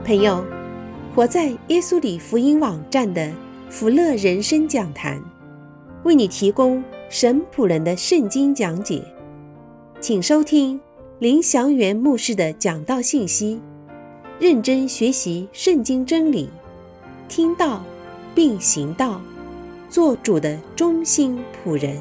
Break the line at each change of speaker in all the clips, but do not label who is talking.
朋友，活在耶稣里福音网站的福乐人生讲坛，为你提供神仆人的圣经讲解，请收听林祥元牧师的讲道信息，认真学习圣经真理，听道并行道，做主的忠心仆人。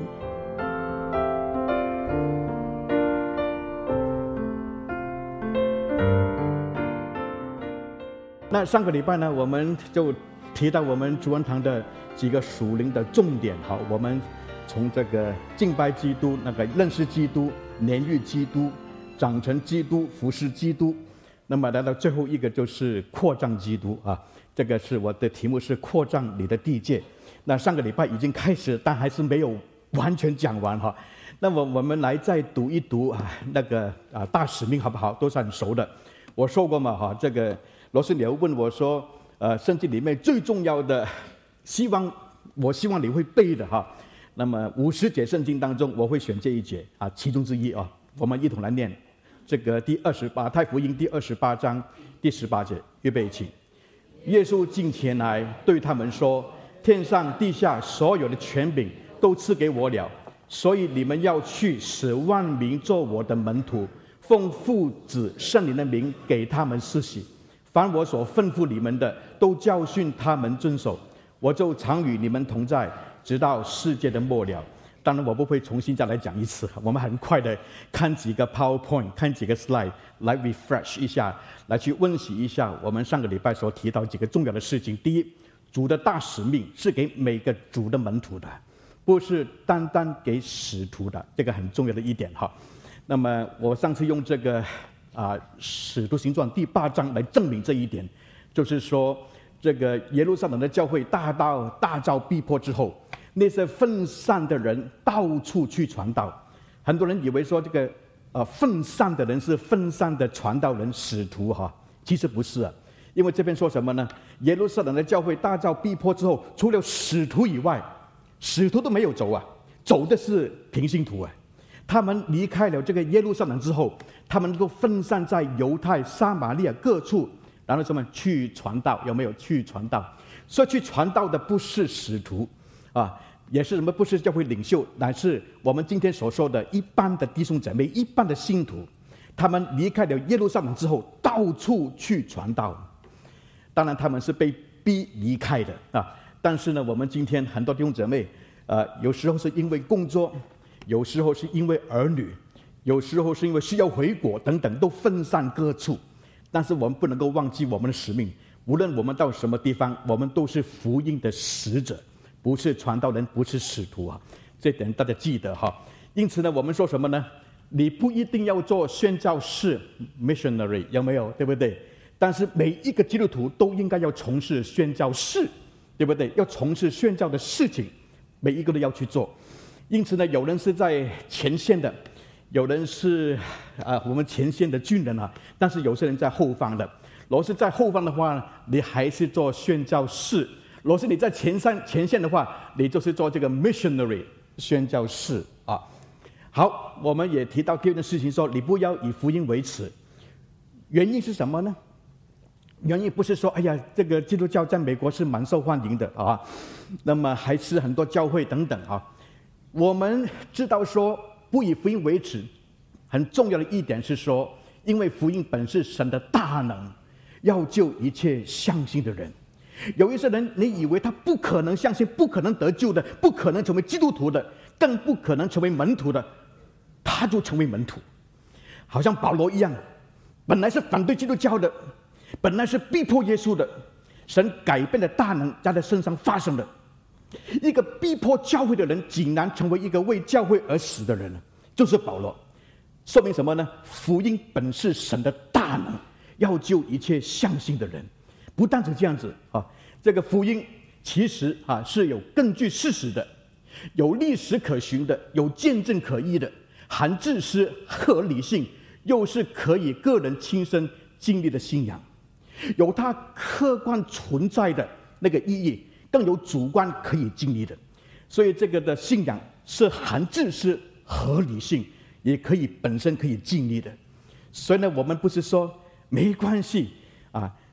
那上个礼拜呢，我们就提到我们主恩堂的几个属灵的重点。好，我们从这个敬拜基督、认识基督、年遇基督、长成基督、服侍基督，那么来到最后一个就是扩张基督啊。这个是我的题目是扩张你的地界。那上个礼拜已经开始，但还是没有完全讲完哈。那么我们来再读一读大使命好不好？都是很熟的。我说过嘛哈，这个罗斯你要问我说，圣经里面最重要的，我希望你会背的哈。那么50节圣经当中，我会选这一节啊，其中之一啊，我们一同来念这个马太福音第28章第18节，预备起。耶稣近前来对他们说：天上地下所有的权柄都赐给我了，所以你们要去，使万民做我的门徒，奉父子圣灵的名给他们施洗。凡我所吩咐你们的，都教训他们遵守。我就常与你们同在，直到世界的末了。当然我不会重新再来讲一次，我们很快的看几个 PowerPoint， 看几个 slide 来 refresh 一下，来去温习一下我们上个礼拜所提到几个重要的事情。第一，主的大使命是给每个主的门徒的，不是单单给使徒的，这个很重要的一点哈。那么我上次用这个使徒行传第8章来证明这一点，就是说这个耶路撒冷的教会大遭逼迫之后，那些分散的人到处去传道。很多人以为说这个分散的人是分散的传道人使徒哈，其实不是啊。因为这边说什么呢？耶路撒冷的教会大遭逼迫之后，除了使徒以外，使徒都没有走啊，走的是平信徒啊。他们离开了这个耶路撒冷之后，他们都分散在犹太、撒玛利亚各处，然后什么去传道？有没有去传道？所以去传道的不是使徒啊，也是什么？不是教会领袖，乃是我们今天所说的一般的弟兄姊妹、一般的信徒。他们离开了耶路撒冷之后，到处去传道。当然他们是被逼离开的啊。但是呢，我们今天很多弟兄姊妹，有时候是因为工作，有时候是因为儿女，有时候是因为需要回国等等，都分散各处。但是我们不能够忘记我们的使命，无论我们到什么地方，我们都是福音的使者，不是传道人，不是使徒啊。这点大家记得哈。因此呢，我们说什么呢？你不一定要做宣教士 missionary， 有没有？对不对？但是每一个基督徒都应该要从事宣教士，对不对？要从事宣教的事情，每一个都要去做。因此呢，有人是在前线的，有人是我们前线的军人啊，但是有些人在后方的。如果是在后方的话，你还是做宣教士；如果是你在前线的话，你就是做这个 missionary 宣教士啊。好，我们也提到第二件事情，说你不要以福音为耻。原因是什么呢？原因不是说，哎呀，这个基督教在美国是蛮受欢迎的啊，那么还是很多教会等等啊。我们知道说，不以福音为耻，很重要的一点是说，因为福音本是神的大能，要救一切相信的人。有一些人，你以为他不可能相信，不可能得救的，不可能成为基督徒的，更不可能成为门徒的，他就成为门徒。好像保罗一样，本来是反对基督教的，本来是逼迫耶稣的，神改变的大能在他身上发生了。一个逼迫教会的人，竟然成为一个为教会而死的人，就是保罗。说明什么呢？福音本是神的大能，要救一切相信的人。不但是这样子啊，这个福音其实是有根据事实的，有历史可循的，有见证可依的，含自私合理性，又是可以个人亲身经历的信仰，有它客观存在的那个意义，更有主观可以经历的。所以这个的信仰是含自私合理性，也可以本身可以经历的。所以呢，我们不是说没关系啊，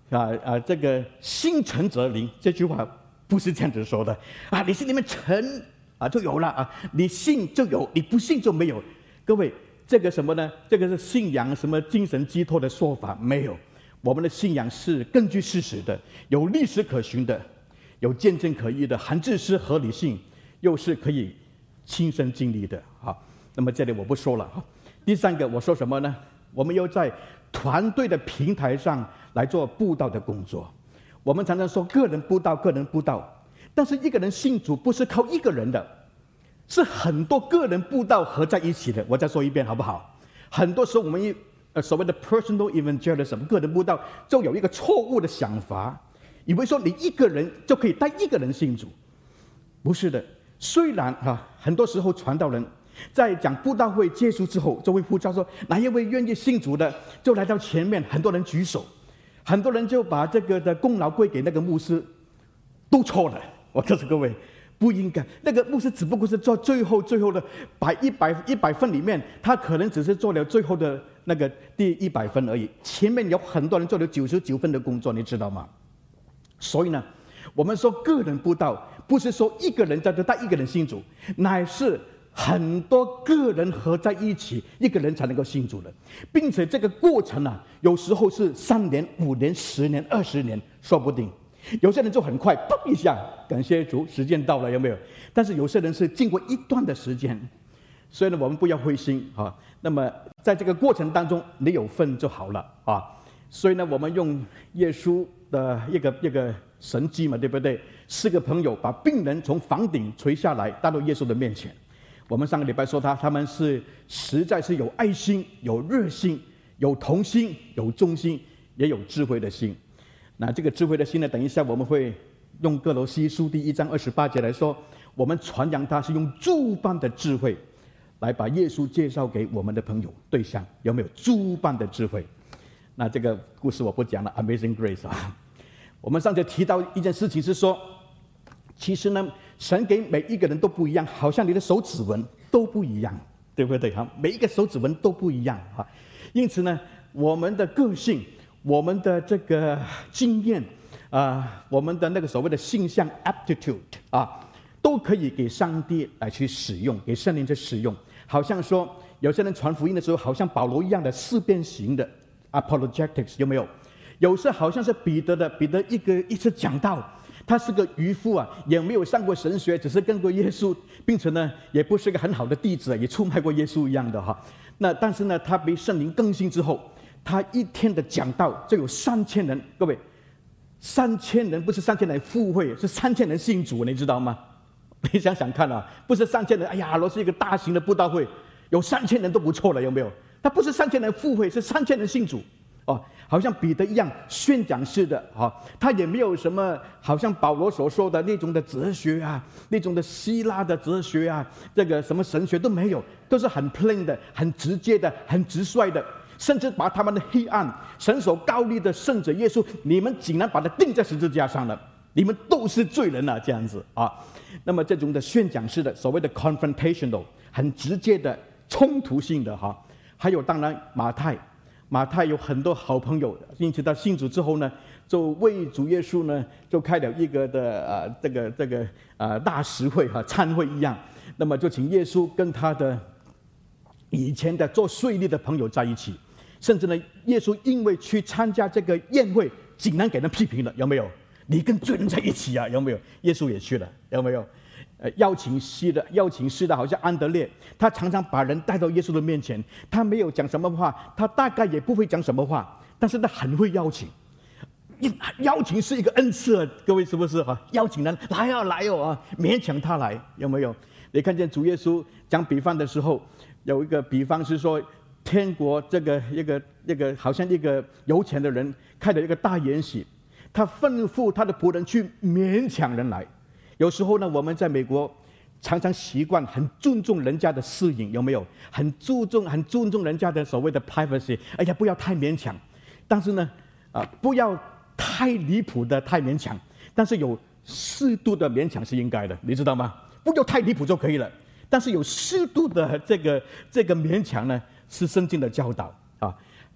这个心诚则灵这句话不是这样子说的啊，你心里面诚就有了啊，你信就有，你不信就没有。各位，这个什么呢？这个是信仰什么精神寄托的说法？没有，我们的信仰是根据事实的，有历史可循的，有见证可依的，含自私合理性，又是可以亲身经历的。好，那么这里我不说了。第三个我说什么呢？我们要在团队的平台上来做布道的工作。我们常常说个人布道，个人布道，但是一个人信主不是靠一个人的，是很多个人布道合在一起的。我再说一遍好不好？很多时候我们所谓的 personal evangelism 个人布道，就有一个错误的想法，以为说你一个人就可以带一个人信主。不是的，虽然很多时候传道人在讲布道会结束之后，就会呼召说哪一位愿意信主的，就来到前面，很多人举手，很多人就把这个的功劳归给那个牧师，都错了。我告诉各位，不应该，那个牧师只不过是做最后的100分里面，他可能只是做了最后的那个第100分而已，前面有很多人做了99分的工作，你知道吗？所以呢，我们说个人布道，不是说一个人在这带一个人信主，乃是很多个人合在一起，一个人才能够信主的，并且这个过程有时候是3年、5年、10年、20年，说不定。有些人就很快，嘣一下，感谢主，时间到了，有没有？但是有些人是经过一段的时间，所以呢，我们不要灰心啊。那么在这个过程当中，你有份就好了啊。所以呢，我们用耶稣的一个神迹嘛，对不对？4个朋友把病人从房顶垂下来，带到耶稣的面前。我们上个礼拜说他们是实在是有爱心、有热心、有同心、有忠心，也有智慧的心。那这个智慧的心呢，等一下我们会用歌罗西书第1章28节来说，我们传扬它是用诸般的智慧来把耶稣介绍给我们的朋友对象，有没有诸般的智慧？那这个故事我不讲了 ，Amazing Grace 啊。我们上次提到一件事情是说，其实呢，神给每一个人都不一样，好像你的手指纹都不一样，对不对？每一个手指纹都不一样啊。因此呢，我们的个性，我们的这个经验我们的那个所谓的性向 aptitude 都可以给上帝来去使用，给圣灵去使用。好像说有些人传福音的时候，好像保罗一样的4边形的 apologetics， 有没有？有时好像是彼得一次讲道，他是个渔夫也没有上过神学，只是跟过耶稣，并且呢也不是个很好的弟子，也出卖过耶稣一样的那但是呢，他被圣灵更新之后，他一天的讲道就有3000人，各位，3000人不是3000人赴会，是3000人信主，你知道吗？你想想看不是3000人，哎呀，若是一个大型的布道会，有3000人都不错了，有没有？他不是3000人赴会，是3000人信主。好像彼得一样宣讲式的他也没有什么好像保罗所说的那种的哲学那种的希腊的哲学这个什么神学都没有，都是很 plain 的、很直接的、很直率的，甚至把他们的黑暗、神所高立的圣者耶稣，你们竟然把他钉在十字架上了，你们都是罪人这样子那么这种的宣讲式的所谓的 confrontational 很直接的冲突性的还有当然马太有很多好朋友，因此他信主之后呢，就为主耶稣呢，就开了一个的这个大食会餐会一样。那么就请耶稣跟他的以前的做税吏的朋友在一起，甚至呢，耶稣因为去参加这个宴会，竟然给人批评了，有没有？你跟罪人在一起有没有？耶稣也去了，有没有？邀请师的好像安德烈，他常常把人带到耶稣的面前，他没有讲什么话，他大概也不会讲什么话，但是他很会邀请。邀请是一个恩赐各位是不是邀请人来勉强他来，有没有？你看见主耶稣讲比方的时候，有一个比方是说，天国这个一个好像一个有钱的人开了一个大筵席，他吩咐他的仆人去勉强人来。有时候呢，我们在美国常常习惯很尊重人家的私隐，有没有？很尊重人家的所谓的 privacy。哎呀，不要太勉强，但是呢，不要太离谱的太勉强，但是有适度的勉强是应该的，你知道吗？不要太离谱就可以了，但是有适度的这个勉强呢，是圣经的教导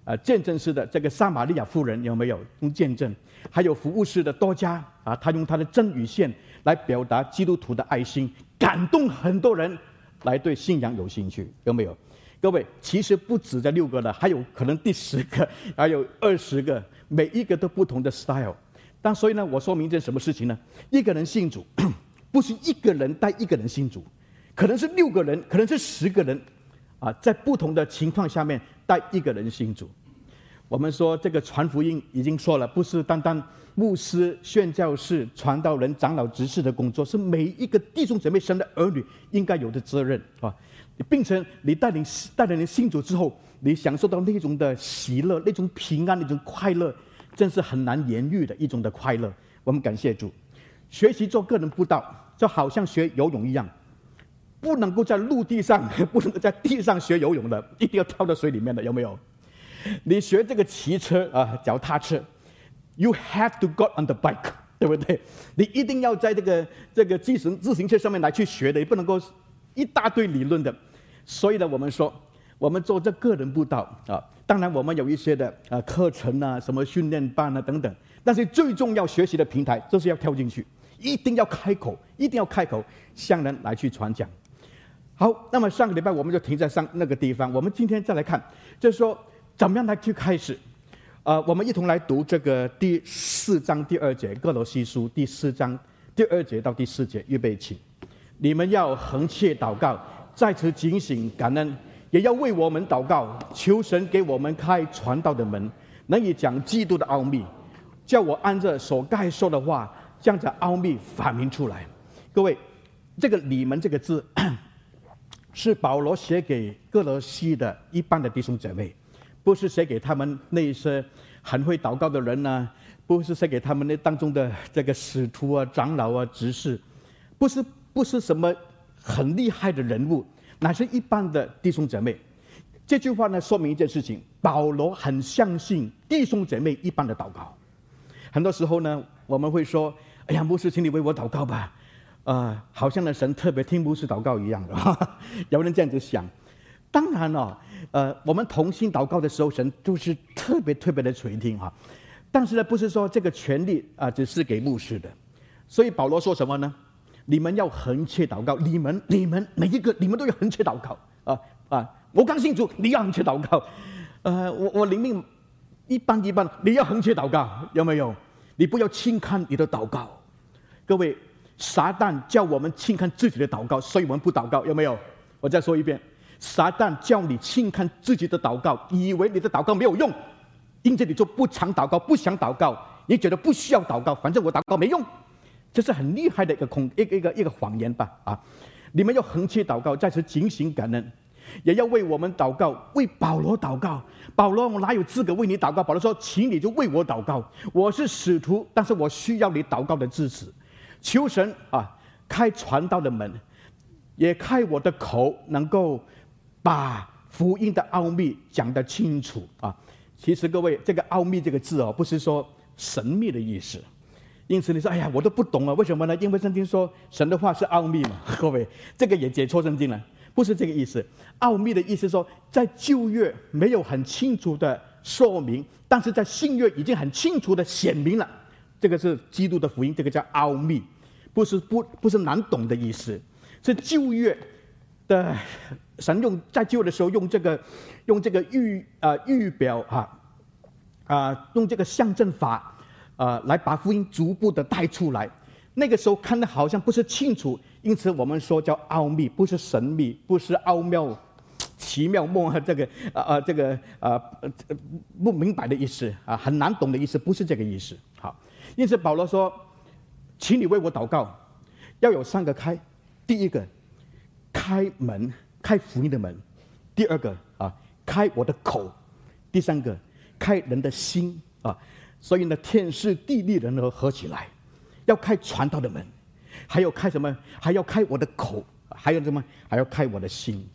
见证式的这个撒玛利亚妇人有没有用见证？还有服务式的多加啊，他用他的针与线来表达基督徒的爱心，感动很多人来对信仰有兴趣，有没有？各位，其实不止这6个了，还有可能第10个，还有20个，每一个都不同的 style。但所以呢，我说明一件什么事情呢？一个人信主，不是一个人带一个人信主，可能是6个人，可能是10个人，在不同的情况下面带一个人信主。我们说这个传福音已经说了，不是单单牧师、宣教士、传道人、长老、执事的工作，是每一个弟兄姐妹、神的儿女应该有的责任啊！并且你带领人信主之后，你享受到那种的喜乐、那种平安、那种快乐，真是很难言喻的一种的快乐。我们感谢主。学习做个人布道，就好像学游泳一样，不能够在陆地上，不能够在地上学游泳的，一定要跳到水里面的，有没有？你学这个骑车脚踏车 ，you have to go on the bike， 对不对？你一定要在这个自行车上面来去学的，也不能够一大堆理论的。所以呢，我们说，我们做这个人布道当然我们有一些的课程什么训练班等等，但是最重要学习的平台就是要跳进去，一定要开口向人来去传讲。好，那么上个礼拜我们就停在那个地方，我们今天再来看，就是说怎么样来去开始。我们一同来读这个第4章第2节，哥罗西书第4章第2节到第4节，预备起。你们要恒切祷告，在此警醒感恩，也要为我们祷告，求神给我们开传道的门，能以讲基督的奥秘，叫我按着所该说的话，将这奥秘反明出来。各位，这个你们这个字是保罗写给哥罗西的一般的弟兄姐妹，不是写给他们那些很会祷告的人不是写给他们那当中的这个使徒长老执事，不是什么很厉害的人物，乃是一般的弟兄姐妹。这句话呢，说明一件事情：保罗很相信弟兄姐妹一般的祷告。很多时候呢，我们会说：“哎呀，牧师，请你为我祷告吧。”好像呢神特别听牧师祷告一样的，有人这样子想。当然我们同心祷告的时候，神就是特别的垂听但是呢，不是说这个权利只是给牧师的。所以保罗说什么呢？你们要恒切祷告，你们每一个你们都要恒切祷告我刚信主，你要恒切祷告。我灵命一般，你要恒切祷告，有没有？你不要轻看你的祷告。各位，撒旦叫我们轻看自己的祷告，所以我们不祷告，有没有？我再说一遍，撒旦叫你轻看自己的祷告，以为你的祷告没有用，因此你就不常祷告，不想祷告，你觉得不需要祷告，反正我祷告没用。这是很厉害的一个谎言吧你们要恒切祷告，在此警醒感恩，也要为我们祷告，为保罗祷告。保罗，我哪有资格为你祷告？保罗说：“请你就为我祷告，我是使徒，但是我需要你祷告的支持。求神开传道的门，也开我的口，能够把福音的奥秘讲得清楚其实各位，这个奥秘这个字不是说神秘的意思。因此你说，哎呀，我都不懂为什么呢？因为圣经说神的话是奥秘嘛。各位，这个也解错圣经了，不是这个意思。奥秘的意思说，在旧约没有很清楚的说明，但是在新约已经很清楚的显明了。这个是基督的福音，这个叫奥秘，不是难懂的意思。是旧约的神在旧约的时候用这个预表用这个象征法。来把福音逐步的带出来，那个时候看的好像不是清楚，因此我们说叫奥秘，不是神秘，不是奥妙、奇妙梦这个不明白的意思很难懂的意思，不是这个意思。好，因此保罗说，请你为我祷告，要有3个开，第一个开门，开福音的门；第二个开我的口；第3个开人的心所以呢，天时地利人和合起来，要开传道的门，还要开什么？还要开我的口，还有什么？还要开我的心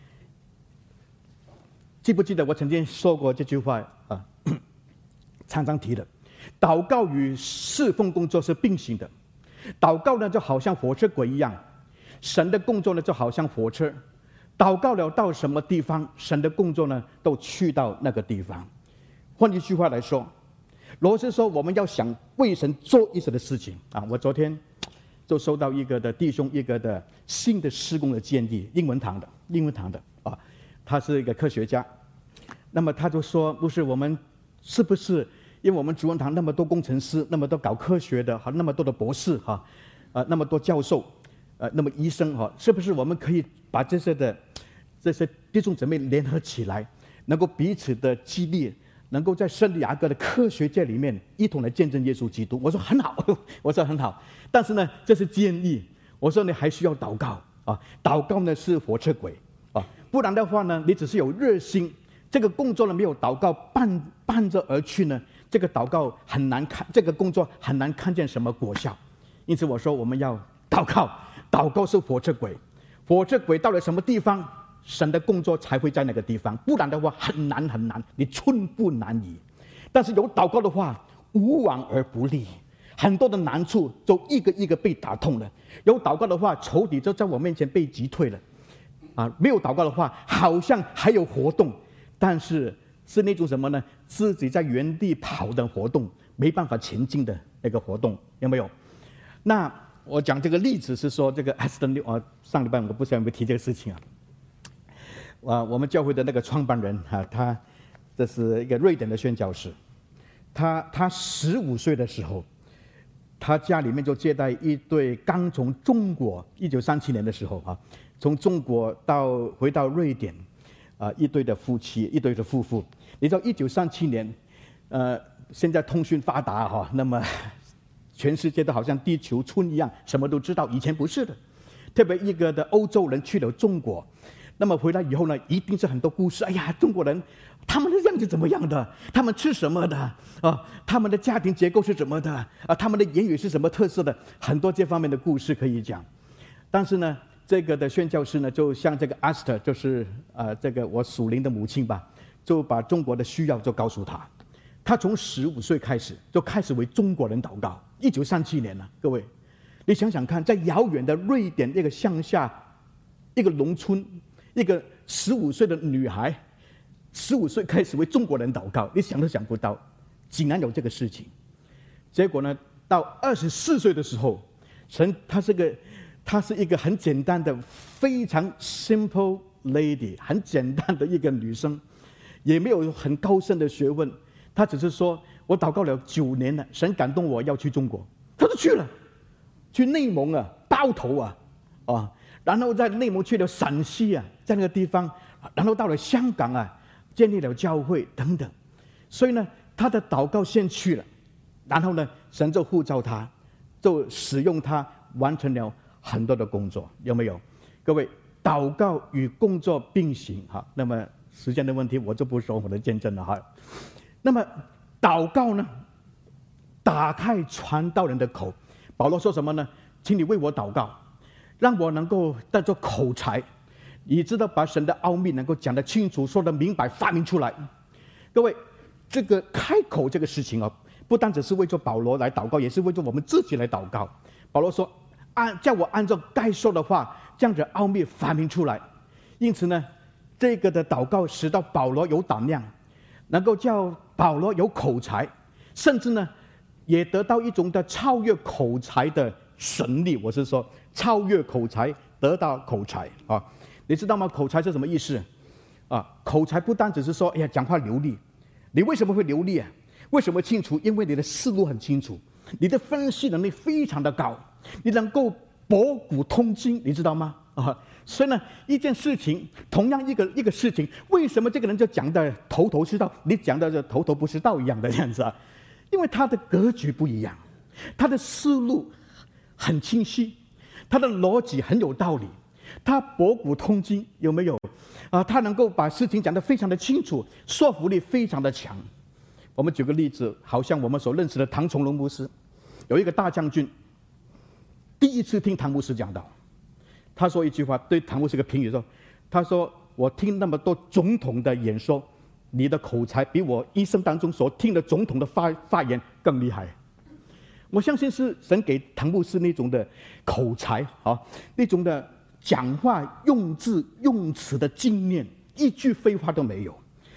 记不记得我曾经说过这句话常常提的，祷告与侍奉工作是并行的。祷告呢，就好像火车轨一样，神的工作呢，就好像火车。祷告了到什么地方，神的工作呢，都去到那个地方。 换一句话来说，罗斯说我们要想为神做一些的事情啊。我昨天就收到一个的弟兄一个的新的施工的建议，英文堂的啊，他是一个科学家，那么他就说，不是我们是不是因为我们主恩堂那么多工程师，那么多搞科学的，那么多的博士哈，那么多教授，那么医生哈，是不是我们可以把这些弟兄姊妹联合起来，能够彼此的激励，能够在圣地亚哥的科学界里面一同来见证耶稣基督？我说很好，我说很好，但是呢，这是建议。我说你还需要祷告啊，祷告呢是火车轨啊，不然的话呢，你只是有热心，这个工作呢没有祷告伴着而去呢，这个祷告很难看，这个工作很难看见什么果效。因此我说我们要祷告，祷告是火车轨，火车轨到了什么地方，神的工作才会在那个地方，不然的话很难，你寸步难移。但是有祷告的话，无往而不利，很多的难处就一个一个被打通了。有祷告的话，仇敌就在我面前被击退了啊！没有祷告的话，好像还有活动，但是是那种什么呢？自己在原地跑的活动，没办法前进的那个活动，有没有？那我讲这个例子是说，这个Aston New啊，上礼拜我不知道有没有提这个事情啊？我们教会的那个创办人啊，他这是一个瑞典的宣教士，他15岁的时候，他家里面就接待一对刚从中国1937年的时候啊，从中国回到瑞典一对的夫妻，一对的夫妇。你知道1937年，现在通讯发达哈，那么全世界都好像地球村一样，什么都知道。以前不是的，特别一个的欧洲人去了中国，那么回来以后呢，一定是很多故事。哎呀，中国人他们的样子怎么样的？他们吃什么的？啊，他们的家庭结构是怎么的？啊，他们的言语是什么特色的？很多这方面的故事可以讲。但是呢，这个的宣教师呢，就像这个 Esther， 就是这个我属灵的母亲吧，就把中国的需要就告诉他。他从15岁开始就开始为中国人祷告。1937年了，各位，你想想看，在遥远的瑞典那个乡下，一个农村，一个15岁的女孩，15岁开始为中国人祷告，你想都想不到，竟然有这个事情。结果呢，到24岁的时候，她是一个很简单的、非常 simple lady， 很简单的一个女生，也没有很高深的学问。她只是说，我祷告了9年了，神感动我要去中国，她就去了，去内蒙啊，包头啊，然后在内蒙去了陕西啊，在那个地方，然后到了香港啊，建立了教会等等。所以呢，她的祷告先去了，然后呢，神就呼召她，就使用她完成了很多的工作，有没有？各位，祷告与工作并行哈。那么时间的问题，我就不说我的见证了哈。那么祷告呢，打开传道人的口。保罗说什么呢？请你为我祷告，让我能够带着口才，你知道把神的奥秘能够讲得清楚，说得明白，发明出来。各位，这个开口这个事情不单只是为着保罗来祷告，也是为着我们自己来祷告。保罗说，叫我按照该说的话，将这奥秘发明出来。因此呢，这个的祷告使到保罗有胆量，能够叫保罗有口才，甚至呢，也得到一种的超越口才的神力。我是说，超越口才，得到口才啊！你知道吗？口才是什么意思啊？口才不单只是说，哎呀，讲话流利。你为什么会流利啊？为什么清楚？因为你的思路很清楚，你的分析能力非常的高，你能够博古通今，你知道吗？所以呢，一件事情，同样一个事情，为什么这个人就讲的头头是道，你讲的头头不是道一样的这样子啊？因为他的格局不一样，他的思路很清晰，他的逻辑很有道理，他博古通今，有没有？他能够把事情讲得非常的清楚，说服力非常的强。我们举个例子，好像我们所认识的唐崇荣牧师，有一个大将军，第一次听唐牧师讲道，他说一句话，对唐牧师一个评语说，他说我听那么多总统的演说，你的口才比我一生当中所听的总统的发言更厉害。我相信是神给唐牧师那种的口才那种的讲话用字用词的精炼，一句废话都没有。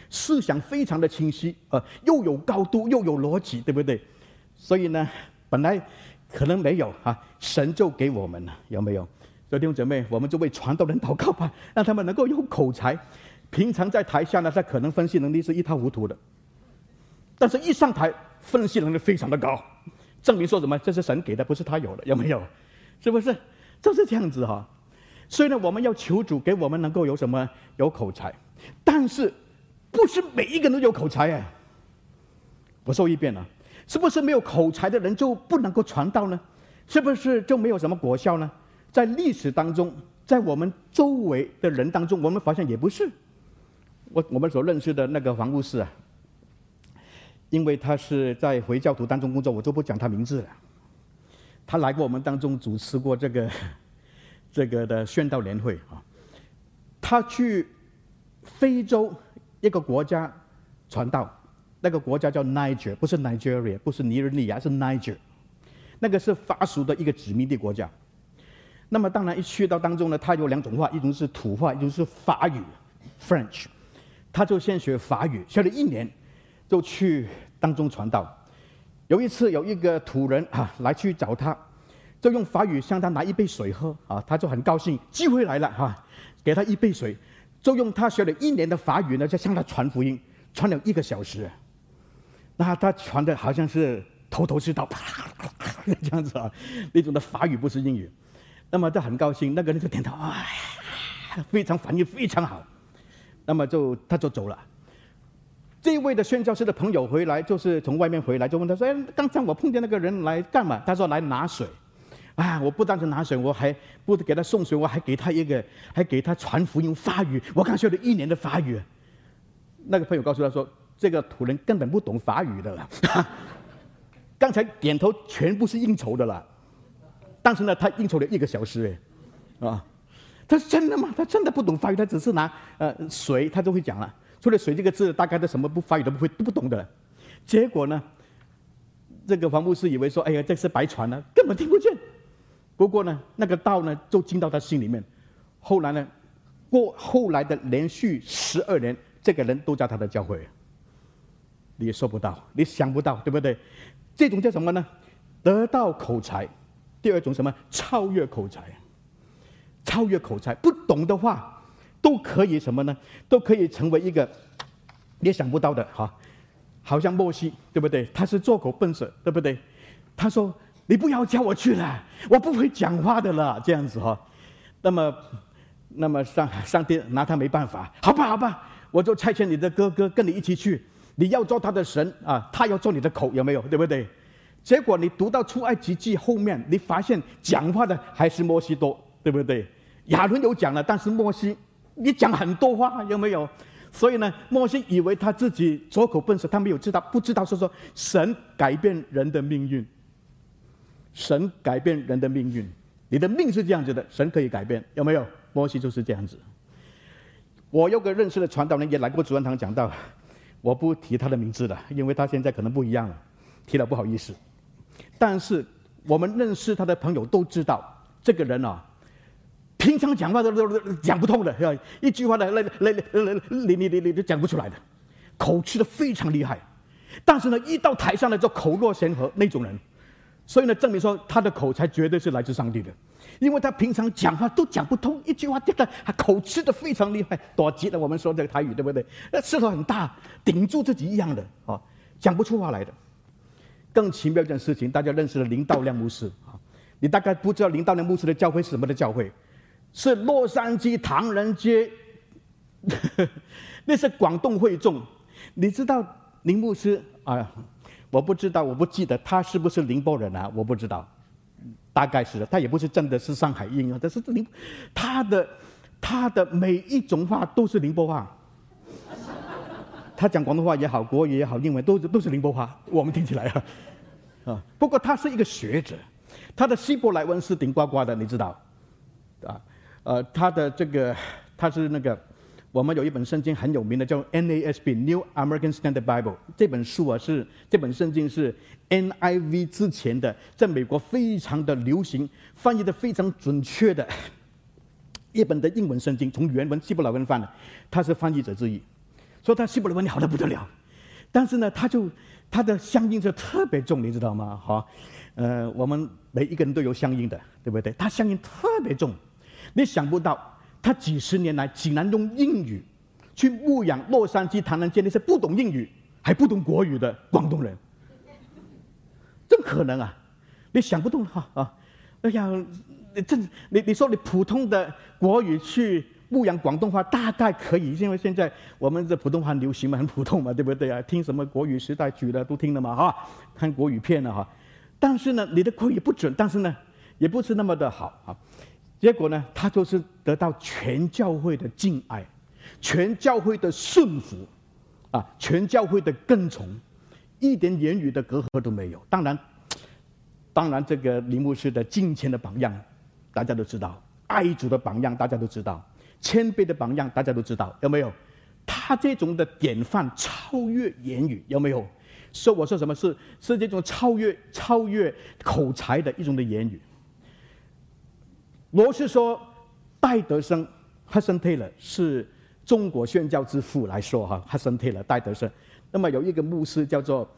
思想非常的清晰，又有高度又有逻辑，对不对？所以呢，本来可能没有神就给我们了，有没有？所以弟兄姐妹，我们就为传道人祷告吧，让他们能够有口才。平常在台下呢，他可能分析能力是一塌糊涂的，但是一上台分析能力非常的高，证明说什么？这是神给的，不是他有的，有没有？是不是？就是这样子所以呢，我们要求主给我们能够有什么？有口才，但是不是每一个人都有口才我说一遍了，是不是没有口才的人就不能够传道呢？是不是就没有什么果效呢？在历史当中，在我们周围的人当中，我们发现也不是。我们所认识的那个黄牧师因为他是在回教徒当中工作，我就不讲他名字了。他来过我们当中主持过这个的宣道联会他去非洲一个国家传道，那个国家叫 Niger， 不是 Nigeria， 不是尼日利亚，是 Niger， 那个是法属的一个殖民地国家。那么当然一去到当中呢，他有2种话，一种是土话，一种是法语 French。他就先学法语，学了1年，就去当中传道。有一次有一个土人来去找他，就用法语向他拿一杯水喝他就很高兴，机会来了给他一杯水，就用他学了1年的法语呢，就向他传福音，传了1个小时。那他传的好像是头头是道，啪啪啪这样子那种的法语不是英语。那么他很高兴，那个人就点头，非常反应非常好。那么他就走了。这位的宣教师的朋友回来，就是从外面回来，就问他说：“刚才我碰见那个人来干嘛？”他说：“来拿水。”我不但是拿水，我还不给他送水，我还给他传福音法语。我刚学了1年的法语。那个朋友告诉他说：“这个土人根本不懂法语的了，刚才点头全部是应酬的了。但是呢，他应酬了1个小时他是真的吗？他真的不懂法语，他只是拿水，他就会讲了。除了水这个字，大概的什么法语都不懂的。结果呢，这个黄牧师以为说：“哎呀，这是白传了，根本听不见。”不过呢，那个道呢就进到他心里面。后来呢，后来的连续12年，这个人都在他的教会。你也说不到，你想不到，对不对？这种叫什么呢？得到口才。第2种什么？超越口才。超越口才，不懂的话，都可以什么呢？都可以成为一个你想不到的好像莫西，对不对？他是做口笨舌，对不对？他说：“你不要叫我去了，我不会讲话的了。”这样子那么上帝拿他没办法，好吧，我就差遣你的哥哥跟你一起去，你要做他的神他要做你的口，有没有？对不对？结果你读到出埃及记后面，你发现讲话的还是摩西多，对不对？亚伦有讲了，但是摩西你讲很多话，有没有？所以呢，摩西以为他自己左口笨舌，他没有不知道说神改变人的命运，神改变人的命运，你的命是这样子的，神可以改变，有没有？摩西就是这样子。我有个认识的传道人也来过主安堂讲道，我不提他的名字了，因为他现在可能不一样了，提了不好意思。但是我们认识他的朋友都知道，这个人平常讲话都讲不通的，一句话你讲不出来的，口吃的非常厉害。但是呢，一到台上呢就口若悬河那种人，所以呢，证明说他的口才绝对是来自上帝的，因为他平常讲话都讲不通，一句话他口吃的非常厉害，多急的我们说这个台语，对不对？舌头很大，顶住自己一样的讲不出话来的。更奇妙一件事情，大家认识了林道亮牧师你大概不知道林道亮牧师的教会是什么的教会。是洛杉矶唐人街那是广东会众。你知道林牧师我不知道，我不记得他是不是宁波人我不知道，大概是的。他也不是真的是上海音但是他的每一种话都是宁波话。他讲广东话也好，国语也好，英文都是宁波话，我们听起来不过他是一个学者，他的希伯来文是顶呱呱的，你知道他是那个我们有一本圣经很有名的叫 NASB New American Standard Bible， 这本书这本圣经是 NIV 之前的，在美国非常的流行，翻译的非常准确的一本的英文圣经，从原文希伯来文翻的，他是翻译者之一。 说他希伯来文好得不得了，但是呢，他的乡音是特别重，你知道吗？我们每一个人都有乡音的，对不对？他乡音特别重，你想不到，他几十年来竟然用英语去牧养洛杉矶、唐人街那些不懂英语还不懂国语的广东人，怎么可能啊？你想不通哈。哎呀，你说你普通的国语去牧养广东话大概可以，因为现在我们的普通话很流行嘛，很普通嘛，对不对啊？听什么国语时代曲的都听了嘛，看国语片了哈。但是呢，你的国语不准，但是呢，也不是那么的好啊。结果呢，他就是得到全教会的敬爱，全教会的顺服，全教会的跟从，一点言语的隔阂都没有。当然，这个林牧师的敬虔的榜样，大家都知道；爱主的榜样，大家都知道；谦卑的榜样，大家都知道，有没有？他这种的典范超越言语，有没有？所以我说什么是这种超越口才的一种的言语。罗斯说，戴德生 Hudson Taylor 是中国宣教之父来说Hudson Taylor 戴德生。那么有一个牧师叫做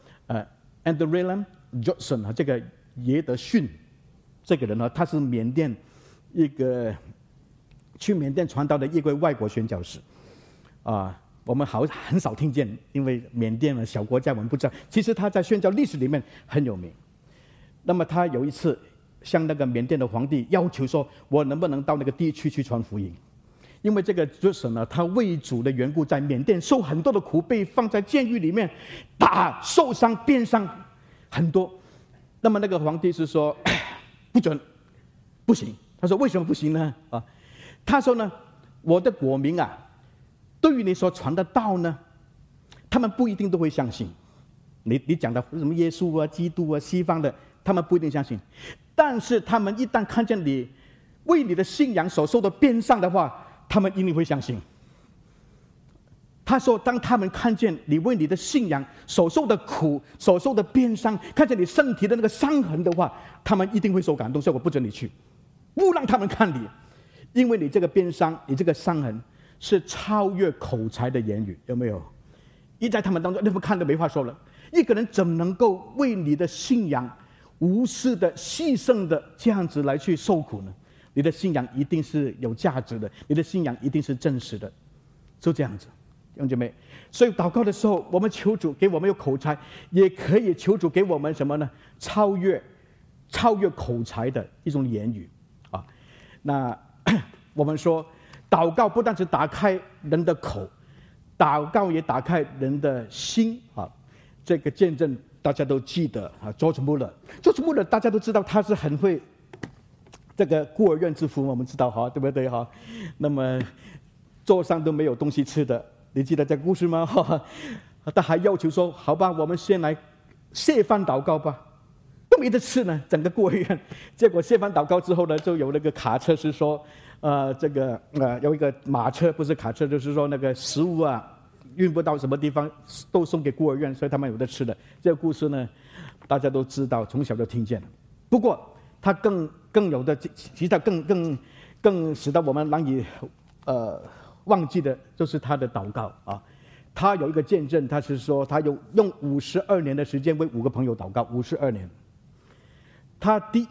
Andrew Johnson 这个耶德逊这个人他是缅甸一个去缅甸传道的一位外国宣教士我们很少听见，因为缅甸小国家我们不知道。其实他在宣教历史里面很有名。那么他有一次向那个缅甸的皇帝要求说，我能不能到那个地区去传福音？因为这个就是呢，他为主的缘故，在缅甸受很多的苦，被放在监狱里面打、受伤、鞭伤很多。那么那个皇帝是说不准，不行。他说为什么不行呢？他说呢，我的国民对于你所传的道呢，他们不一定都会相信。你讲的什么耶稣基督西方的，他们不一定相信。但是他们一旦看见你为你的信仰所受的鞭伤的话，他们一定会相信。他说，当他们看见你为你的信仰所受的苦、所受的鞭伤，看见你身体的那个伤痕的话，他们一定会受感动。所以我不准你去，不让他们看你，因为你这个鞭伤，你这个伤痕是超越口才的言语，有没有？一在他们当中，他们看都没话说了。一个人怎能够为你的信仰无私的、牺牲的这样子来去受苦呢？你的信仰一定是有价值的，你的信仰一定是真实的，就这样子，弟兄姐妹。所以祷告的时候，我们求主给我们有口才，也可以求主给我们什么呢？超越口才的一种言语那我们说，祷告不但是打开人的口，祷告也打开人的心这个见证大家都记得George Muller 大家都知道他是很会这个孤儿院之父，我们知道对不对那么桌上都没有东西吃的，你记得这故事吗？他还要求说，好吧，我们先来谢饭祷告吧，都没得吃呢，整个孤儿院。结果谢饭祷告之后呢，就有那个卡车是说有一个马车，不是卡车，就是说那个食物运不到什么地方，都送给孤儿院，所以他们有的吃的。这个故事呢，大家都知道，从小就听见了。不过他更有的，其实他更使得我们难以忘记的，就是他的祷告他有一个见证，他是说他用52年的时间为5个朋友祷告，52年。他第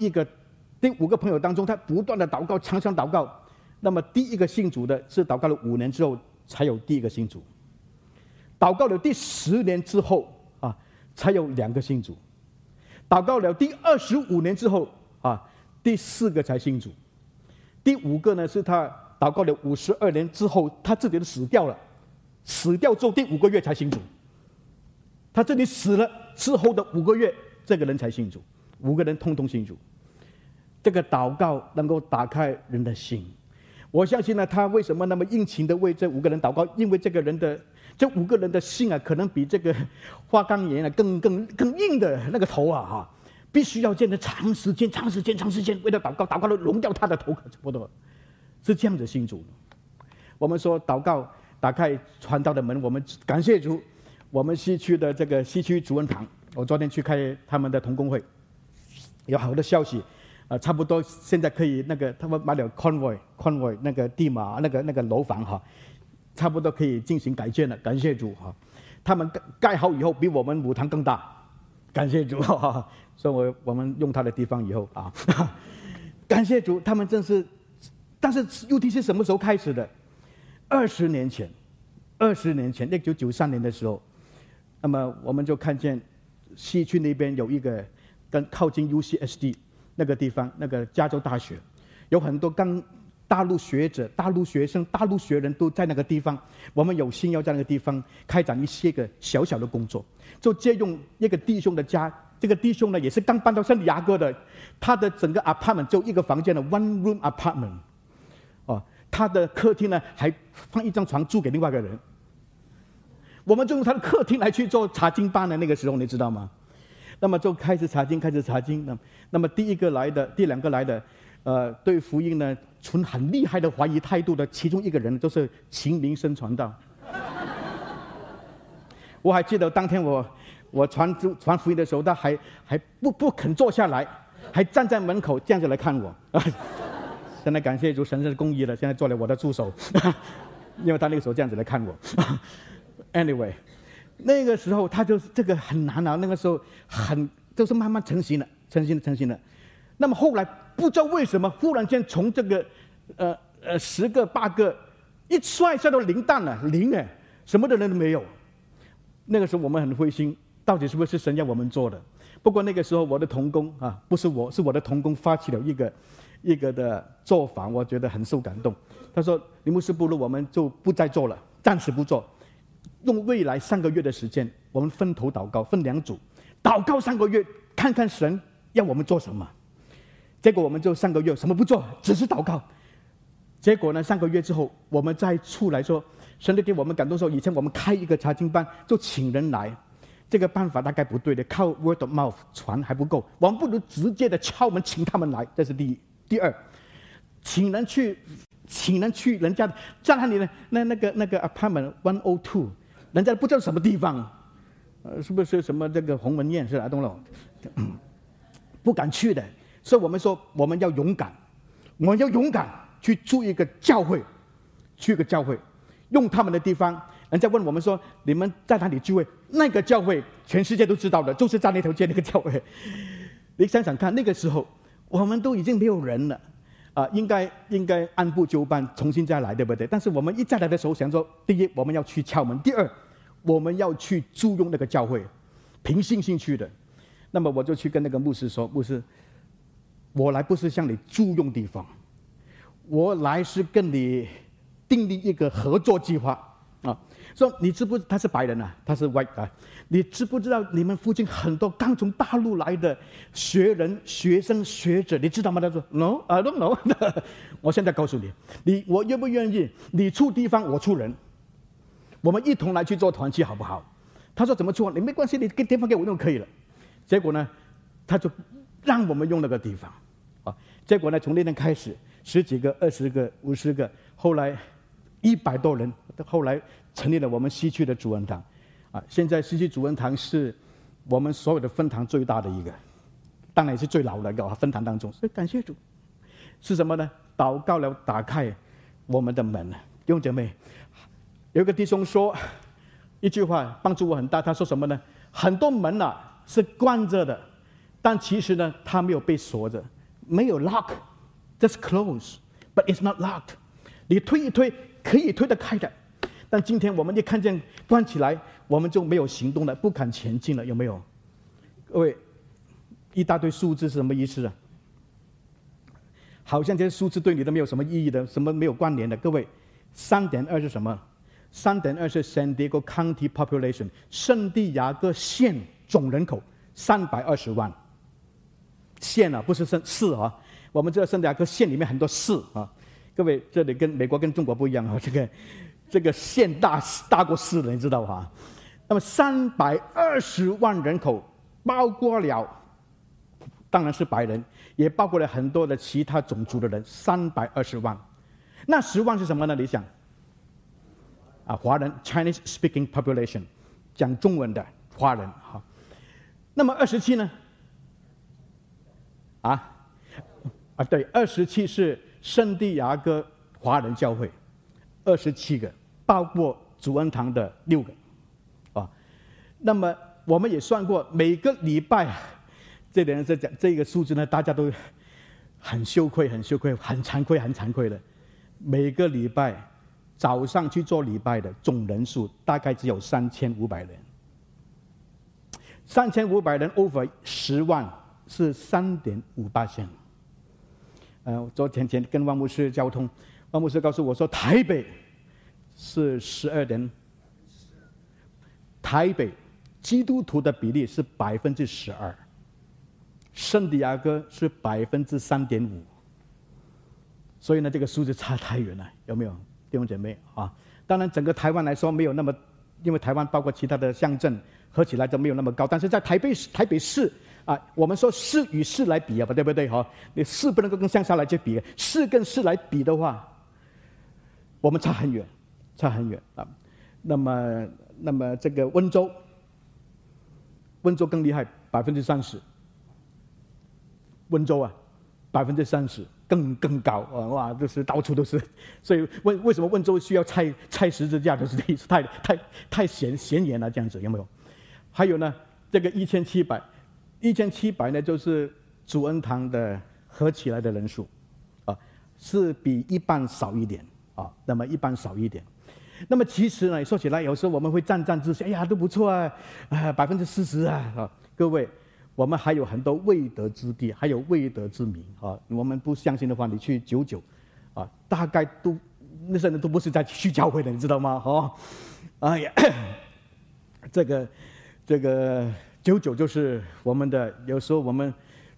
5个朋友当中，他不断的祷告，常常祷告。那么第一个信主的是祷告了5年之后才有第一个信主，祷告了第10年之后才有2个信主，祷告了第25年之后第4个才信主，第5个呢是他祷告了52年之后，他自己都死掉了，死掉之后第5个月才信主，他这里死了之后的5个月，这个人才信主，5个人通通信主。这个祷告能够打开人的心，我相信呢，他为什么那么殷勤的为这5个人祷告？因为这5个人的心可能比这个花岗岩更硬的那个头必须要见得长时间为了祷告到融掉他的头，不多，是这样子信主。我们说祷告打开传道的门，我们感谢主。我们西区的这个西区主恩堂，我昨天去开他们的同工会，有好的消息。差不多现在可以他们买了 Convoy 那个地马那个楼房差不多可以进行改建了，感谢主哈。他们盖好以后，比我们母堂更大，感谢主哈。所以我们用他的地方以后啊，感谢主，他们真是。但是 UTC 什么时候开始的？20年前，1993年的时候，那么我们就看见西区那边有一个跟靠近 UCSD 那个地方，那个加州大学，有很多大陆学者、大陆学生、大陆学人都在那个地方。我们有心要在那个地方开展一些个小小的工作，就借用一个弟兄的家。这个弟兄呢，也是刚搬到圣地亚哥的，他的整个 apartment 就一个房间的 one room apartment。他的客厅呢还放一张床租给另外一个人，我们就用他的客厅来去做查经班的那个时候，你知道吗？那么就开始查经。那么第一个来的、第2个来的，对福音呢存很厉害的怀疑态度的其中一个人，就是秦明生传道。我还记得当天我传福音的时候，他还不肯坐下来，还站在门口这样子来看我。现在感谢主，神是公义了，现在做了我的助手，因为他那个时候这样子来看我。Anyway， 那个时候他就是这个很难啊，那个时候就是慢慢成型了。那么后来不知道为什么，忽然间从这个10个8个一摔到0蛋了，0哎，什么的人都没有。那个时候我们很灰心，到底是不是神要我们做的？不过那个时候我的同工啊，不是我，是我的同工发起了一个的做法，我觉得很受感动。他说：“林牧师，不如我们就不再做了，暂时不做，用未来3个月的时间，我们分头祷告，分2组，祷告3个月，看看神要我们做什么。”结果我们就3个月什么不做，只是祷告。结果呢，3个月之后，我们再出来说，神就给我们感动说，以前我们开一个查经班，就请人来。这个办法大概不对的，靠 word of mouth 传还不够，我们不如直接的敲门请他们来，这是第一。第二，请人去人家在那里呢，那个 apartment 102，人家不知道什么地方，是不是什么这个鸿门宴是吧？懂了，不敢去的。所以我们说，我们要勇敢去住一个教会，用他们的地方。人家问我们说，你们在哪里聚会？那个教会全世界都知道的，就是在那条街那个教会。你想想看，那个时候我们都已经没有人了，应该按部就班重新再来，对不对？但是我们一再来的时候，想说，第一我们要去敲门，第二我们要去租用那个教会，凭信心去的。那么我就去跟那个牧师说，牧师，我来不是向你租用地方，我来是跟你订立一个合作计划啊。说你知不知他是白人啊，他是 white 啊，你知不知道你们附近很多刚从大陆来的学生学者，你知道吗？他说 No I don't know 我现在告诉你，我愿不愿意你出地方我出人，我们一同来去做团契好不好？他说怎么出？你没关系，你给地方给我用可以了。结果呢，他就让我们用那个地方啊。结果呢，从那天开始10几个、20个、50个，后来100多人，后来成立了我们西区的主恩堂，现在西区主恩堂是我们所有的分堂最大的一个，当然也是最老的一个分堂当中。所以感谢主，是什么呢？祷告了，打开我们的门。弟兄姐妹，有一个弟兄说一句话帮助我很大，他说什么呢？很多门是关着的，但其实呢，它没有被锁着，没有 lock，just close，but it's not locked。你推一推可以推得开的，但今天我们一看见关起来，我们就没有行动了，不敢前进了，有没有？各位，一大堆数字是什么意思啊？好像这些数字对你都没有什么意义的，什么没有关联的。各位，3.2是什么？3.2是 San Diego County population， 圣地亚哥县总人口320万。县不是市啊，我们知道圣地亚哥县里面很多市啊。各位，这里跟美国跟中国不一样啊，这个县大过市了，你知道吧？那么320万人口，包括了当然是白人，也包括了很多的其他种族的人，320万。那10万是什么呢？你想华人 Chinese speaking population， 讲中文的华人哈。那么27呢？对，27是圣地亚哥华人教会，27个包括主恩堂的6个，那么我们也算过，每个礼拜，这点是讲这个数字呢，大家都很羞愧，很羞愧，很惭愧，很惭愧的。每个礼拜早上去做礼拜的总人数大概只有3500人，3500人 over 10万是3.58%。昨天跟汪牧师交通，汪牧师告诉我说，台北是12.，台北基督徒的比例是12%，圣地亚哥是3.5%，所以呢，这个数字差太远了，有没有弟兄姐妹啊？当然，整个台湾来说没有那么，因为台湾包括其他的乡镇合起来都没有那么高，但是在台北市啊，我们说市与市来比对不对哈？你市不能够跟乡下来去比，市跟市来比的话，我们差很远啊。那么这个温州更厉害，30%，温州啊，30%更高哇，就是到处都是。所以为什么温州需要拆十字架，就是这意思，太显眼了，这样子有没有？还有呢，这个1700呢，就是主恩堂的合起来的人数，是比一般少一点那么一般少一点。那么其实呢，说起来，有时候我们会沾自喜，哎呀，都不错40%啊，各位，我们还有很多未得之地，还有未得之民我们不相信的话，你去99大概都那些人都不是在去教会的，你知道吗？哎呀，这个99就是我们的，有时候我们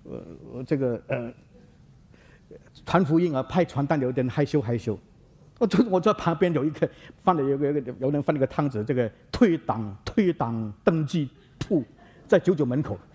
传福音派传单有点害羞。我在旁边有一个有人放了一个汤子，这个退党登记簿在99门口，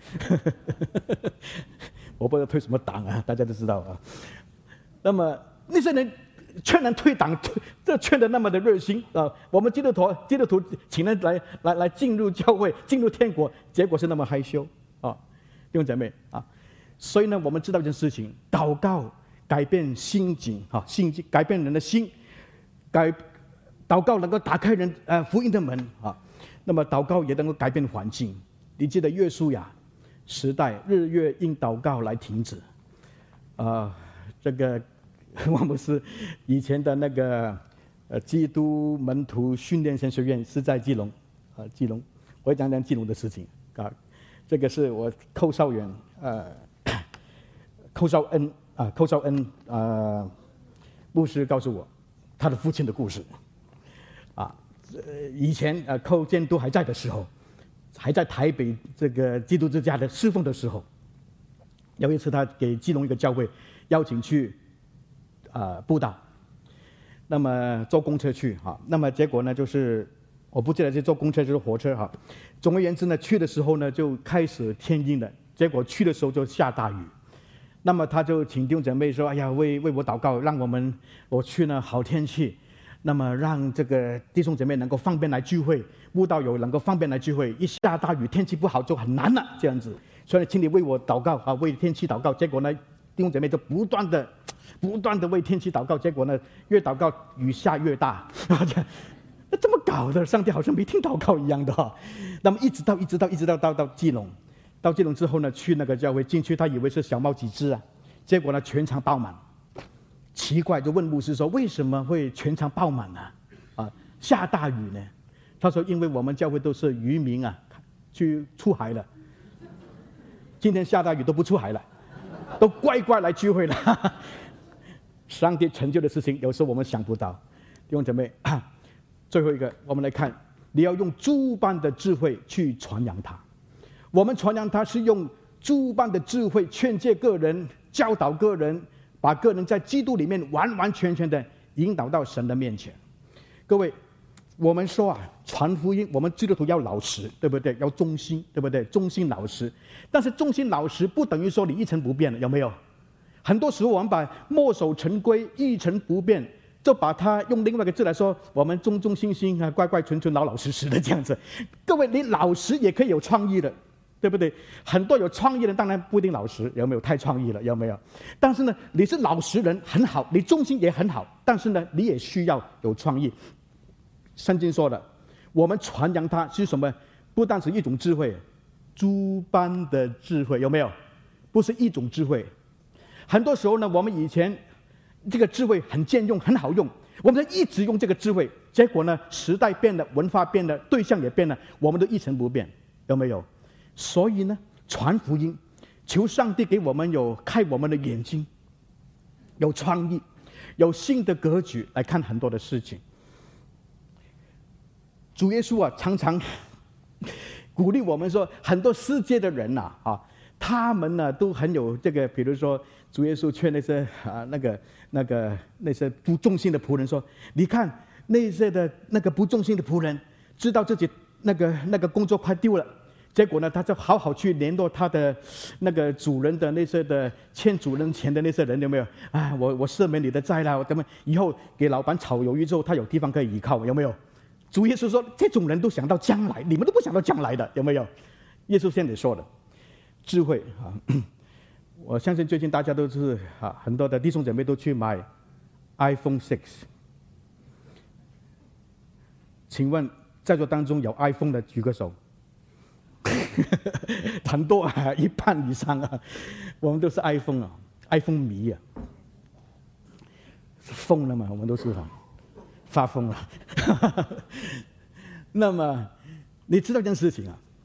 我不知道退什么党啊，大家都知道啊。那么那些人劝人退党，这劝得那么的热心我们基督徒请人来进入教会，进入天国，结果是那么害羞弟兄姐妹所以呢，我们知道一件事情，祷告改变心境改变人的心。祷告能够打开人福音的门那么祷告也能够改变环境。你记得约书亚时代，日月因祷告来停止这个我们是以前的那个基督门徒训练神学院是在基隆我会讲讲基隆的事情这个是我寇少恩牧师告诉我他的父亲的故事以前寇监督还在的时候，还在台北这个基督之家的侍奉的时候，有一次他给基隆一个教会邀请去布道，那么坐公车去那么结果呢，就是我不记得是坐公车就是火车总而言之呢，去的时候呢就开始天阴了，结果去的时候就下大雨。那么他就请弟兄姐妹说：“哎呀，为我祷告，让我去呢好天气，那么让这个弟兄姐妹能够方便来聚会，慕道友能够方便来聚会。一下大雨，天气不好就很难了，这样子。所以请你为我祷告为天气祷告。结果呢，弟兄姐妹就不断的为天气祷告，结果呢，越祷告雨下越大这么搞的，上帝好像没听祷告一样的那么一直到基隆。到基隆之后呢，去那个教会进去，他以为是小猫几只结果呢全场爆满。奇怪，就问牧师说：“为什么会全场爆满呢？下大雨呢？”他说：“因为我们教会都是渔民去出海了，今天下大雨都不出海了，都乖乖来聚会了。”上帝成就的事情，有时候我们想不到。弟兄姐妹，最后一个，我们来看，你要用诸般的智慧去传扬它。我们传扬它是用诸般的智慧劝诫个人，教导个人，把个人在基督里面完完全全的引导到神的面前。各位，我们说传福音，我们基督徒要老实，对不对？要忠心，对不对？忠心老实。但是忠心老实不等于说你一成不变了，有没有？很多时候我们把墨守成规、一成不变，就把它用另外一个字来说，我们忠忠心心乖乖纯纯、老老实实的这样子。各位，你老实也可以有创意的。对不对？很多有创意的人当然不一定老实，有没有？太创意了，有没有？但是呢，你是老实人很好，你忠心也很好，但是呢，你也需要有创意。 圣经说的，我们传扬它是什么？不但是一种智慧，诸般的智慧，有没有？不是一种智慧。很多时候呢，我们以前这个智慧很兼用，很好用，我们一直用这个智慧，结果呢，时代变了，文化变了，对象也变了，我们都一成不变，有没有？所以呢，传福音，求上帝给我们开我们的眼睛，有创意，有新的格局来看很多的事情。主耶稣常常鼓励我们说，很多世界的人他们呢都很有这个，比如说主耶稣劝那些那些不忠心的仆人说，你看那些的那个不忠心的仆人，知道自己那个工作快丢了，结果呢他就好好去联络他的那个主人的那些的欠主人钱的那些人，有没有？我赦免你的债了，咱们以后给老板炒鱿鱼之后，他有地方可以依靠，有没有？主耶稣说，这种人都想到将来，你们都不想到将来的，有没有？耶稣现在说的智慧我相信最近大家都是很多的弟兄姐妹都去买 iPhone 6。请问在座当中有 iPhone 的举个手？很多一半以上我们都是 iPhone 迷疯了嘛，我们都是发疯了。那么你知道一件事情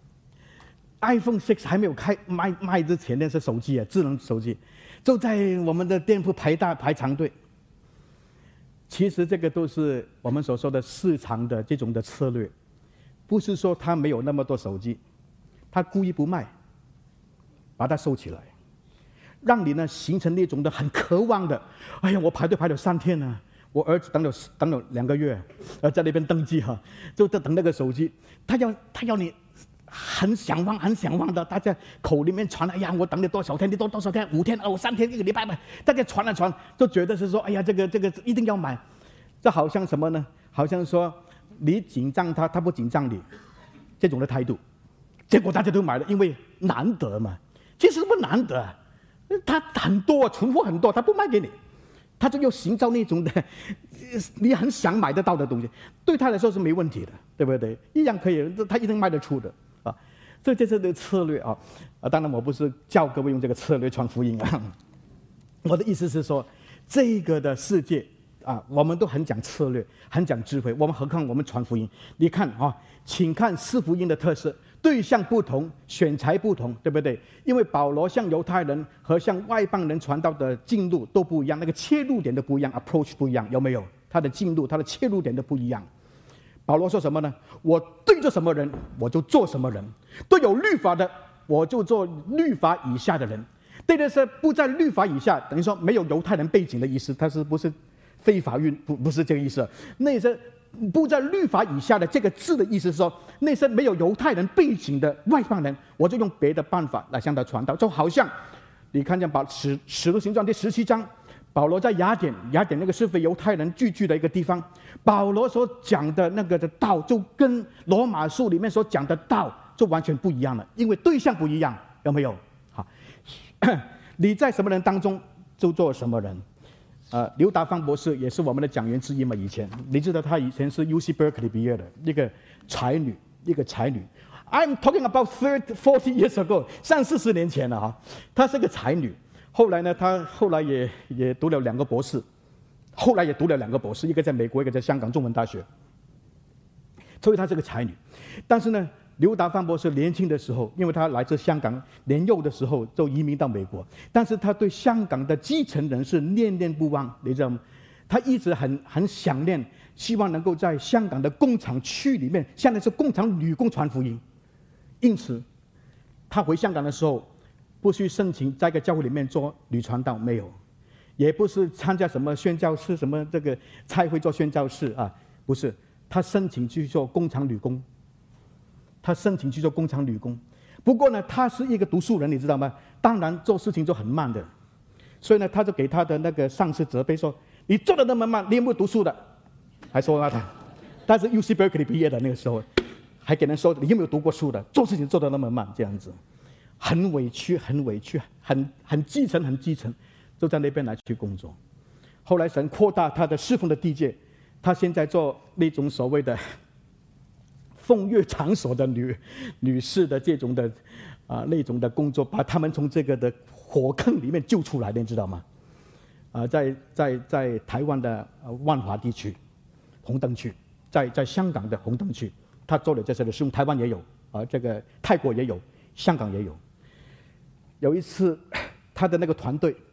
iPhone 6还没有卖之前，那是手机智能手机，就在我们的店铺排长队。其实这个都是我们所说的市场的这种的策略，不是说他没有那么多手机，他故意不卖，把它收起来，让你呢形成那种的很渴望的，哎呀，我排队排了3天呢。我儿子等了2个月，在那边登记就在等那个手机。他要你很想望的，大家口里面传，哎呀，我等了多少天？你多少天？5天3天，1个礼拜吧。大家传，就觉得是说，哎呀，这个一定要买。这好像什么呢？好像说你紧张他不紧张你，这种的态度。结果大家都买了，因为难得嘛。其实不难得，他很多存货很多，他不卖给你。他就又寻找那种的你很想买得到的东西，对他来说是没问题的，对不对？一样可以，他一定卖得出的这就是这个策略当然我不是教各位用这个策略传福音我的意思是说，这个的世界我们都很讲策略，很讲智慧，我们何况我们传福音？你看请看四福音的特色。对象不同，选材不同，对不对？因为保罗向犹太人和向外邦人传道的进路都不一样，那个切入点都不一样 ，approach 不一样，有没有？他的进路，他的切入点都不一样。保罗说什么呢？我对着什么人，我就做什么人；对有律法的，我就做律法以下的人。对的是不在律法以下，等于说没有犹太人背景的意思，他是不是非法运？不是这个意思。那些不在律法以下的这个字的意思是说，那些没有犹太人背景的外邦人，我就用别的办法来向他传道。就好像你看见使徒行传第17章，保罗在雅典那个是非犹太人聚居的一个地方，保罗所讲的那个的道就跟罗马书里面所讲的道就完全不一样了，因为对象不一样，有没有？好，你在什么人当中就做什么人。刘达芳博士也是我们的讲员之一嘛。以前你知道他以前是 UC Berkeley 毕业的一个才女。I'm talking about 40 years ago， 30-40年前了她是个才女。后来呢，她后来也读了2个博士，一个在美国，一个在香港中文大学。所以她是个才女。但是呢，刘达芳博士年轻的时候，因为他来自香港，年幼的时候就移民到美国，但是他对香港的基层人士念念不忘，你知道吗？他一直很想念，希望能够在香港的工厂区里面，现在是工厂女工传福音。因此，他回香港的时候，不去申请在一个教会里面做女传道，没有，也不是参加什么宣教士，什么这个差会做宣教士不是，他申请去做工厂女工。不过呢，他是一个读书人，你知道吗？当然做事情就很慢的，所以呢，他就给他的那个上司责备说：“你做的那么慢，你有没有读书的？”还说他，但是 UC Berkeley 毕业的那个时候，还给人说你有没有读过书的？做事情做得那么慢，这样子，很委屈，很基层，就在那边来去工作。后来神扩大他的侍奉的地界。 他现在做那种所谓的风月场所的女士的这种的那种的工作，把他们从这个的火坑里面救出来的，你知道吗？在台湾的万华地区红灯区，在香港的红灯区，他做了这些的事，台湾也有这个泰国也有，香港也有。有一次，他的那个团队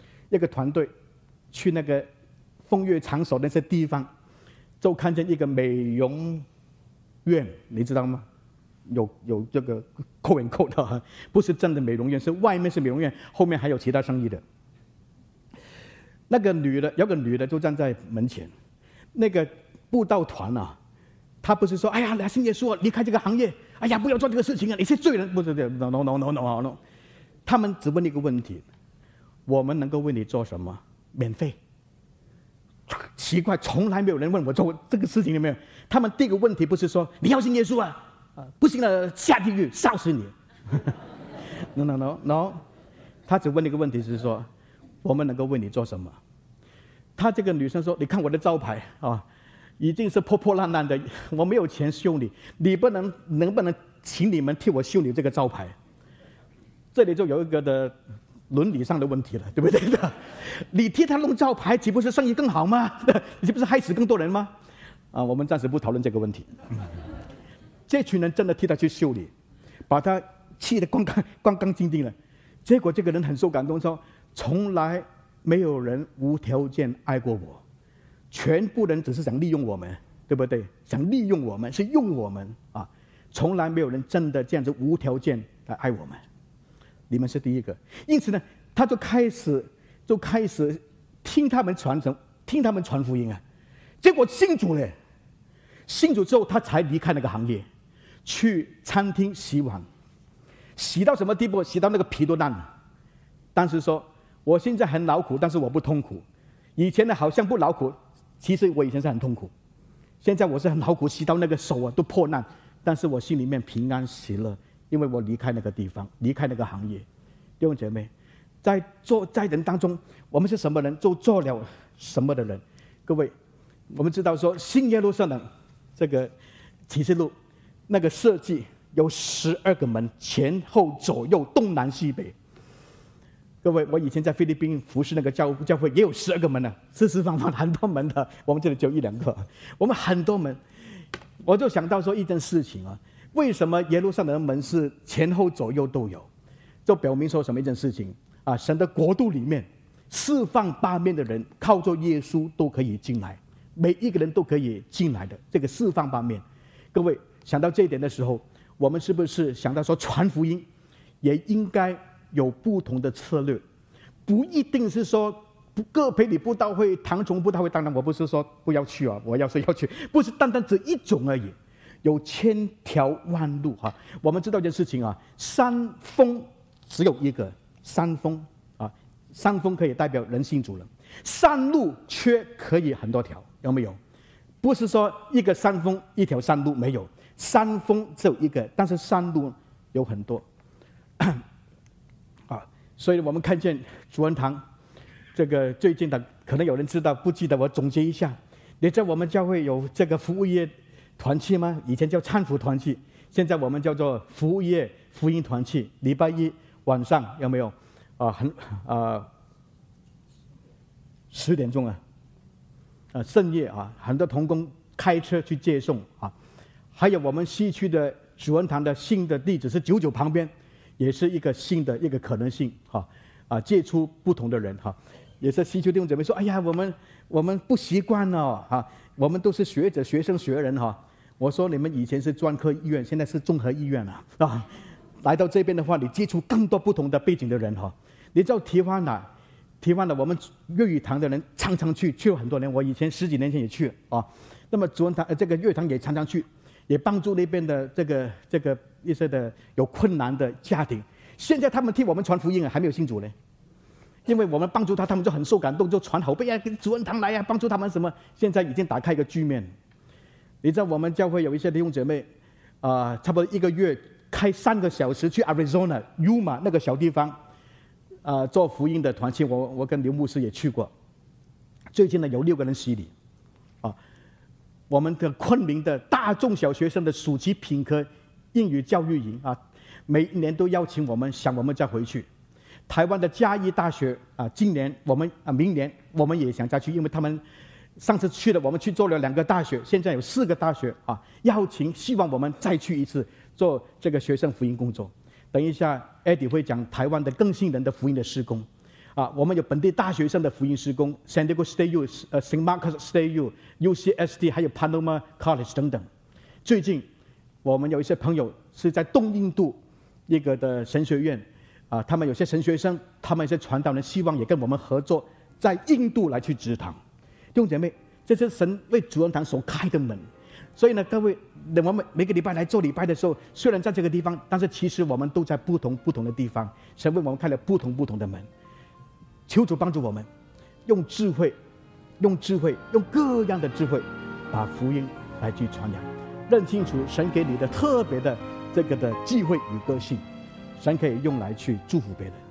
去那个风月场所那些地方，就看见一个美容院，你知道吗？有这个扣眼扣的，不是真的美容院，是外面是美容院，后面还有其他生意的。那个女的，有个女的就站在门前，那个布道团啊，他不是说哎呀，来信耶稣离开这个行业，哎呀，不要做这个事情啊，你是罪人，不是的 ，no， 他们只问一个问题：我们能够为你做什么？免费。奇怪，从来没有人问我做这个事情，有没有？他们第一个问题不是说你要信耶稣啊，不信了下地狱烧死你。no， 他只问一个问题是说，我们能够为你做什么？他这个女生说，你看我的招牌啊，已经是破破烂烂的，我没有钱修理，能不能请你们替我修理这个招牌？这里就有一个的伦理上的问题了，对不对的？你替他弄招牌，岂不是生意更好吗？你岂不是害死更多人吗？我们暂时不讨论这个问题。这群人真的替他去修理，把他气得光干净净了。结果这个人很受感动，说从来没有人无条件爱过我，全部人只是想利用我们，对不对？想利用我们，是用我们啊，从来没有人真的这样子无条件来爱我们。你们是第一个，因此呢，他就开始听他们传福音啊，结果信主了。信主之后，他才离开那个行业，去餐厅洗碗，洗到什么地步？洗到那个皮都烂了。当时说，我现在很劳苦，但是我不痛苦。以前呢，好像不劳苦，其实我以前是很痛苦。现在我是很劳苦，洗到那个手啊都破烂，但是我心里面平安喜乐。因为我离开那个地方，离开那个行业。弟兄姐妹，在人当中，我们是什么人，就做了什么的人。各位，我们知道说新耶路撒冷这个启示录那个设计有12个门，前后左右东南西北。各位，我以前在菲律宾服侍那个教会也有12个门呢，四四方方很多门的，我们这里只有1、2个，我们很多门。我就想到说一件事情啊。为什么耶路撒冷的门是前后左右都有？就表明说什么一件事情啊？神的国度里面，四方八面的人靠着耶稣都可以进来，每一个人都可以进来的。这个四方八面，各位想到这一点的时候，我们是不是想到说传福音也应该有不同的策略？不一定是说各培理布道会、唐崇布道会，当然我不是说不要去啊，我要说要去，不是单单只一种而已。有千条万路哈，我们知道一件事情啊，山峰只有一个，山峰啊，山峰可以代表人信主了，山路却可以很多条，有没有？不是说一个山峰一条山路，没有，山峰只有一个，但是山路有很多啊，所以我们看见主恩堂这个最近的，可能有人知道不记得，我总结一下，你在我们教会有这个服务业团契吗？以前叫搀扶团契，现在我们叫做服务业福音团契。礼拜一晚上有没有10点钟深夜很多同工开车去接送啊。还有我们西区的主恩堂的新的地址是99旁边，也是一个新的一个可能性接触不同的人也是西区弟兄姊妹说，哎呀，我们不习惯我们都是学者、学生、学人我说你们以前是专科医院，现在是综合医院来到这边的话，你接触更多不同的背景的人你知道提湾了，我们粤语堂的人常常去了很多年。我以前10几年前也去那么主恩堂这个粤堂也常常去，也帮助那边的这个一些的有困难的家庭。现在他们替我们传福音还没有信主呢。因为我们帮助他们就很受感动，就传好背跟主恩堂来帮助他们什么。现在已经打开一个局面。你知道我们教会有一些弟兄姐妹差不多1个月开3个小时去 Arizona Yuma 那个小地方做福音的团契。我跟刘牧师也去过。最近呢有6个人洗礼我们的昆明的大中小学生的暑期品科英语教育营啊，每一年都邀请我们，想我们再回去。台湾的嘉义大学啊，今年明年我们也想再去，因为他们上次去了，我们去做了2个大学，现在有4个大学啊，邀请希望我们再去一次做这个学生福音工作。等一下 Eddie 会讲台湾的更新人的福音的事工啊，我们有本地大学生的福音事工 ，San Diego State U、St. Marcus State U、UCSD 还有 Panama College 等等。最近我们有一些朋友是在东印度一个的神学院啊，他们有些神学生，他们有些传道人希望也跟我们合作，在印度来去植堂。弟兄姐妹，这是神为主恩堂所开的门。所以呢，各位，我们每个礼拜来做礼拜的时候，虽然在这个地方，但是其实我们都在不同的地方，神为我们开了不同的门。求主帮助我们，用智慧，用各样的智慧，把福音来去传扬，认清楚神给你的特别的这个的机会与个性，神可以用来去祝福别人。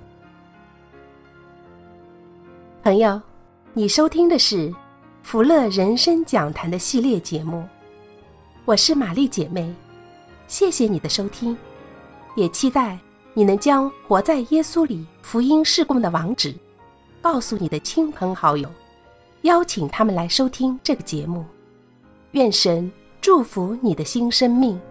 朋友，你收听的是福乐人生讲坛的系列节目，我是玛丽姐妹，谢谢你的收听，也期待你能将活在耶稣里福音事工的网址告诉你的亲朋好友，邀请他们来收听这个节目。愿神祝福你的新生命。